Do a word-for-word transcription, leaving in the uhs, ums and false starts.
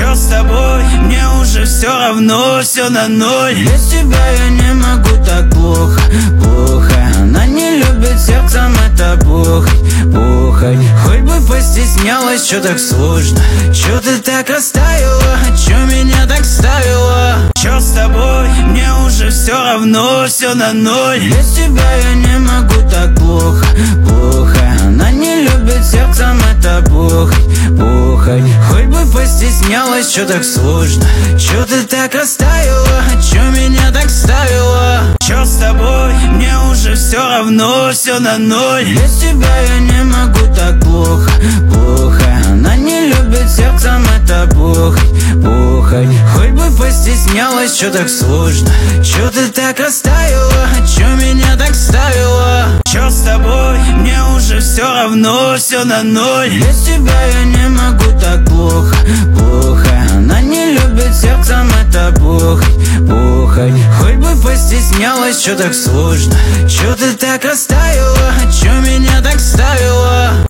Чё с тобой? Мне уже все равно, все на ноль. Без тебя я не могу, так плохо, плохо. Она не любит сердцем, это похоть, похоть. Хоть бы постеснялась, чё так сложно? Чё ты так растаяла? Чё меня так ставила? Чё с тобой? Мне уже все равно, все на ноль. Без тебя я не могу, так плохо, плохо. Она не любит сердцем, это похоть, похоть. Хоть бы постеснялась, чё так сложно? Чё ты так растаяла? Чё меня так ставила? Чё с тобой? Мне уже все равно, все на ноль. Без тебя я не могу, так плохо, плохо. Она не любит сердцем, это похоть, похоть. Хоть бы постеснялась, чё так сложно? Чё ты так растаяла? Чё меня так ставила? Чё с тобой? Мне уже все равно, все на ноль. Без тебя я не могу, так плохо, плохо. Она не любит сердцем, это похоть, похоть. Хоть бы постеснялась, чё так сложно? Чё ты так растаяла? Чё меня так ставила?